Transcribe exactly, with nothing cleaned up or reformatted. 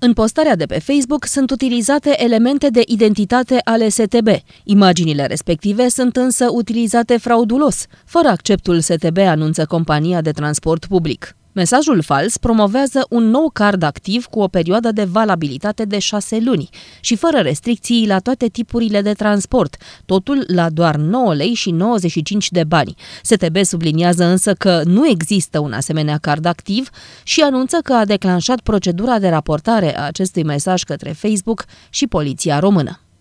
În postarea de pe Facebook sunt utilizate elemente de identitate ale S T B. Imaginile respective sunt însă utilizate fraudulos, fără acceptul S T B, anunță compania de transport public. Mesajul fals promovează un nou card activ cu o perioadă de valabilitate de șase luni și fără restricții la toate tipurile de transport, totul la doar nouă lei și nouăzeci și cinci de bani. S T B subliniază însă că nu există un asemenea card activ și anunță că a declanșat procedura de raportare a acestui mesaj către Facebook și Poliția Română.